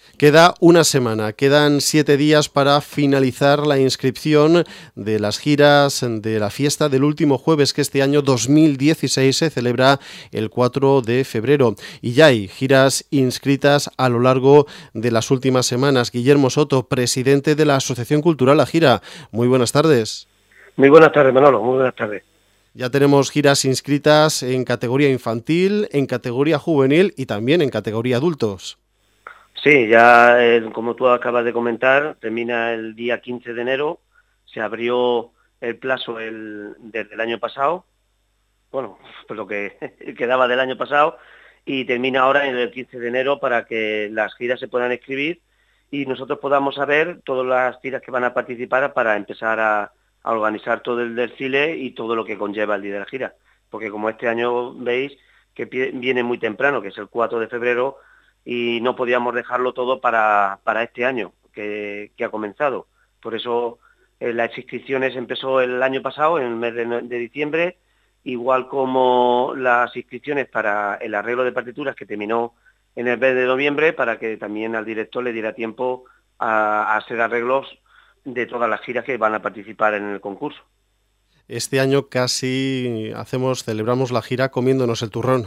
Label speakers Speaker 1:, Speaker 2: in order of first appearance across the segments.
Speaker 1: Queda una semana, quedan 7 días para finalizar la inscripción de las giras de la fiesta del último jueves, que este año 2016 se celebra el 4 de febrero. Y ya hay giras inscritas a lo largo de las últimas semanas. Guillermo Soto, presidente de la Asociación Cultural La Gira. Muy buenas tardes.
Speaker 2: Muy buenas tardes, Manolo, muy buenas tardes.
Speaker 1: Ya tenemos giras inscritas en categoría infantil, en categoría juvenil y también en categoría adultos.
Speaker 2: Sí, ya como tú acabas de comentar, termina el día 15 de enero, se abrió el plazo desde el año pasado, bueno, pues lo que quedaba del año pasado, y termina ahora en el 15 de enero para que las giras se puedan escribir y nosotros podamos saber todas las giras que van a participar para empezar a organizar todo el desfile y todo lo que conlleva el día de la gira. Porque como este año veis que viene muy temprano, que es el 4 de febrero, y no podíamos dejarlo todo para este año que ha comenzado. Por eso las inscripciones empezó el año pasado, en el mes de diciembre, igual como las inscripciones para el arreglo de partituras que terminó en el mes de noviembre, para que también al director le diera tiempo a hacer arreglos de todas las giras que van a participar en el concurso.
Speaker 1: Este año casi celebramos la gira comiéndonos el turrón.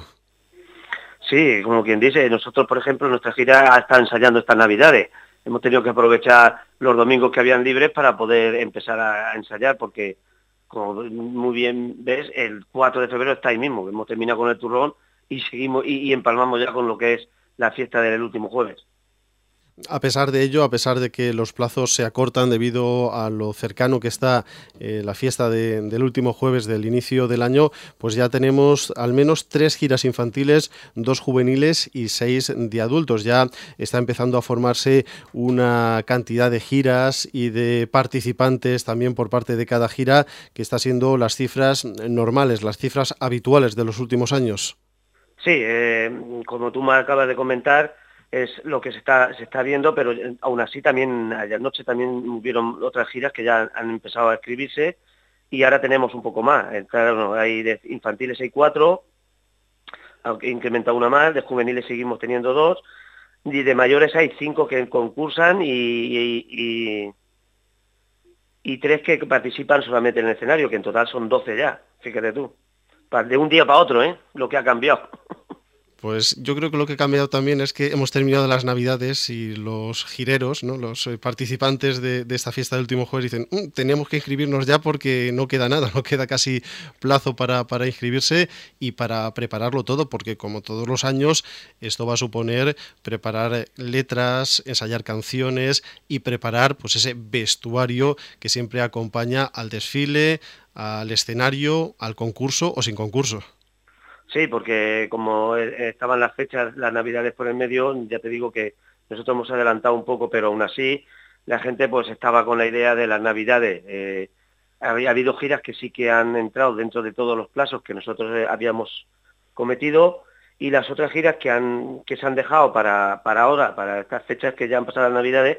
Speaker 2: Sí, como quien dice, nosotros, por ejemplo, nuestra gira está ensayando estas Navidades. Hemos tenido que aprovechar los domingos que habían libres para poder empezar a ensayar, porque, como muy bien ves, el 4 de febrero está ahí mismo. Hemos terminado con el turrón y seguimos y empalmamos ya con lo que es la fiesta del último jueves.
Speaker 1: A pesar de ello, a pesar de que los plazos se acortan debido a lo cercano que está la fiesta del último jueves del inicio del año, pues ya tenemos al menos 3 giras infantiles, 2 juveniles y 6 de adultos. Ya está empezando a formarse una cantidad de giras y de participantes también por parte de cada gira, que está siendo las cifras normales, las cifras habituales de los últimos años.
Speaker 2: Sí, como tú me acabas de comentar, es lo que se está viendo, pero aún así también, ayer noche también hubieron otras giras que ya han empezado a escribirse y ahora tenemos un poco más. Claro, hay de infantiles hay 4, aunque incrementa una más, de juveniles seguimos teniendo 2, y de mayores hay 5 que concursan y 3 que participan solamente en el escenario, que en total son 12 ya, fíjate tú. De un día para otro, lo que ha cambiado.
Speaker 1: Pues yo creo que lo que ha cambiado también es que hemos terminado las Navidades y los gireros, ¿no? Los participantes de esta fiesta del último jueves dicen teníamos que inscribirnos ya porque no queda nada, no queda casi plazo para inscribirse y para prepararlo todo, porque como todos los años esto va a suponer preparar letras, ensayar canciones y preparar pues ese vestuario que siempre acompaña al desfile, al escenario, al concurso o sin concurso.
Speaker 2: Sí, porque como estaban las fechas, las Navidades por el medio, ya te digo que nosotros hemos adelantado un poco, pero aún así la gente pues estaba con la idea de las Navidades. Ha habido giras que sí que han entrado dentro de todos los plazos que nosotros habíamos cometido y las otras giras que se han dejado para ahora, para estas fechas que ya han pasado las Navidades,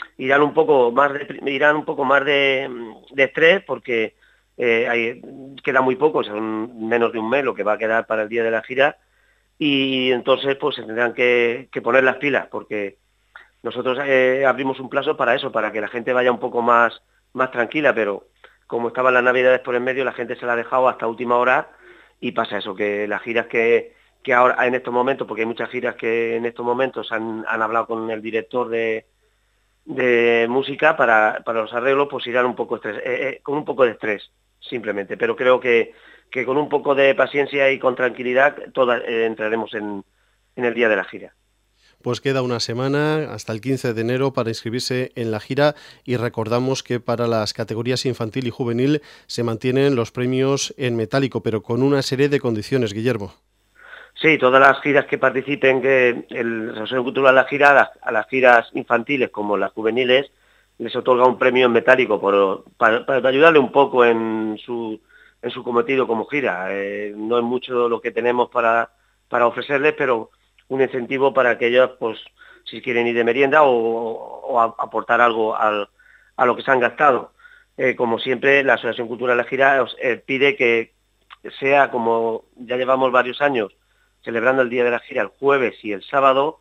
Speaker 2: irán un poco más de estrés porque queda muy poco, son menos de un mes lo que va a quedar para el día de la gira y entonces pues se tendrán que poner las pilas porque nosotros abrimos un plazo para eso, para que la gente vaya un poco más tranquila, pero como estaban las Navidades por en medio, la gente se la ha dejado hasta última hora y pasa eso, que las giras que ahora en estos momentos, porque hay muchas giras que en estos momentos han hablado con el director de música para los arreglos, pues irán un poco con un poco de estrés, simplemente. Pero creo que con un poco de paciencia y con tranquilidad todas entraremos en el día de la gira.
Speaker 1: Pues queda una semana hasta el 15 de enero para inscribirse en la gira y recordamos que para las categorías infantil y juvenil se mantienen los premios en metálico, pero con una serie de condiciones, Guillermo.
Speaker 2: Sí, todas las giras que participen, que el Asociación Cultural La Gira, a las giras infantiles como las juveniles, les otorga un premio en metálico para ayudarle un poco en su cometido como gira. No es mucho lo que tenemos para ofrecerles, pero un incentivo para que ellos, pues, si quieren ir de merienda o aportar algo a lo que se han gastado. Como siempre, la Asociación Cultural La Gira pide que sea, como ya llevamos varios años, celebrando el día de la gira el jueves y el sábado,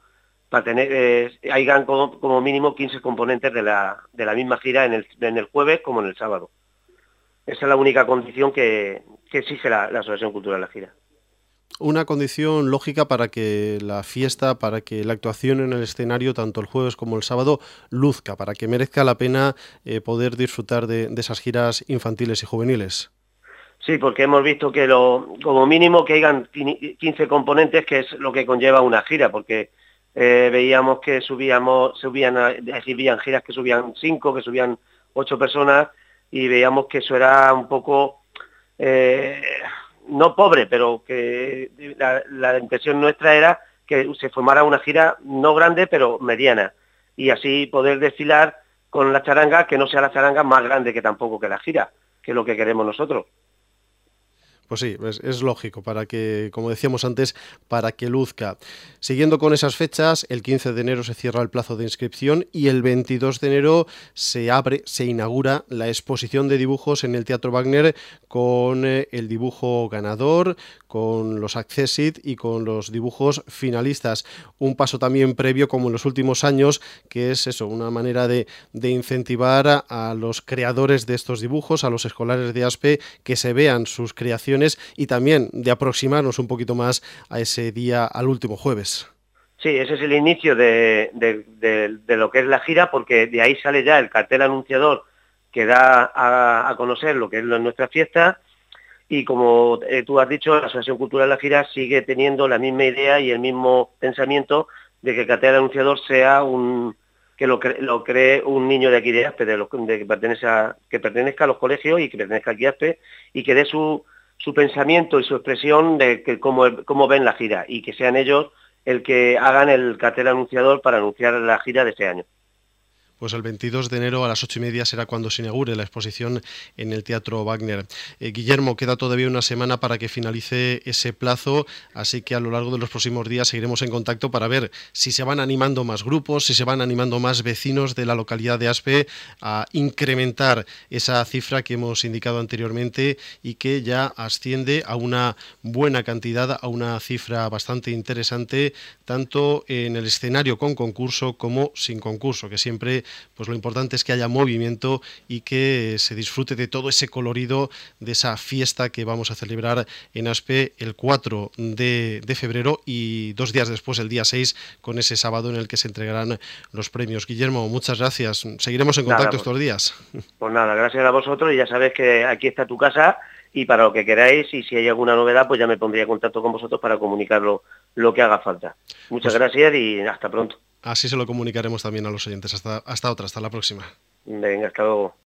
Speaker 2: para tener, hayan como mínimo 15 componentes de la misma gira en el jueves como en el sábado. Esa es la única condición que exige la Asociación Cultural de la Gira.
Speaker 1: Una condición lógica para que la fiesta, para que la actuación en el escenario, tanto el jueves como el sábado, luzca, para que merezca la pena poder disfrutar de esas giras infantiles y juveniles.
Speaker 2: Sí, porque hemos visto que como mínimo que hayan 15 componentes, que es lo que conlleva una gira, porque veíamos que habían giras que subían 5, que subían 8 personas, y veíamos que eso era un poco, no pobre, pero que la intención nuestra era que se formara una gira no grande, pero mediana, y así poder desfilar con la charanga, que no sea la charanga más grande que tampoco que la gira, que es lo que queremos nosotros.
Speaker 1: Pues sí, es lógico, para que, como decíamos antes, para que luzca. Siguiendo con esas fechas, el 15 de enero se cierra el plazo de inscripción y el 22 de enero se inaugura la exposición de dibujos en el Teatro Wagner con el dibujo ganador, con los accessit y con los dibujos finalistas. Un paso también previo, como en los últimos años, que es eso, una manera de incentivar a los creadores de estos dibujos, a los escolares de ASPE, que se vean sus creaciones y también de aproximarnos un poquito más a ese día, al último jueves.
Speaker 2: Sí, ese es el inicio de lo que es la gira, porque de ahí sale ya el cartel anunciador que da a conocer lo que es nuestra fiesta, y como tú has dicho, la Asociación Cultural de la Gira sigue teniendo la misma idea y el mismo pensamiento de que el cartel anunciador sea que lo cree un niño de aquí de Aspe, que pertenezca a los colegios y que pertenezca aquí a Aspe, y que dé su pensamiento y su expresión de que cómo ven la gira, y que sean ellos el que hagan el cartel anunciador para anunciar la gira de este año.
Speaker 1: Pues el 22 de enero a las 8:30 será cuando se inaugure la exposición en el Teatro Wagner. Guillermo, queda todavía una semana para que finalice ese plazo, así que a lo largo de los próximos días seguiremos en contacto para ver si se van animando más grupos, si se van animando más vecinos de la localidad de Aspe a incrementar esa cifra que hemos indicado anteriormente y que ya asciende a una buena cantidad, a una cifra bastante interesante, tanto en el escenario con concurso como sin concurso, que siempre pues lo importante es que haya movimiento y que se disfrute de todo ese colorido de esa fiesta que vamos a celebrar en Aspe el 4 de febrero y 2 días después, el día 6, con ese sábado en el que se entregarán los premios. Guillermo, muchas gracias. Seguiremos en contacto estos días.
Speaker 2: Pues nada, gracias a vosotros, y ya sabes que aquí está tu casa, y para lo que queráis, y si hay alguna novedad, pues ya me pondría en contacto con vosotros para comunicarlo lo que haga falta. Muchas gracias y hasta pronto.
Speaker 1: Así se lo comunicaremos también a los oyentes. Hasta otra, hasta la próxima.
Speaker 2: Venga, hasta luego.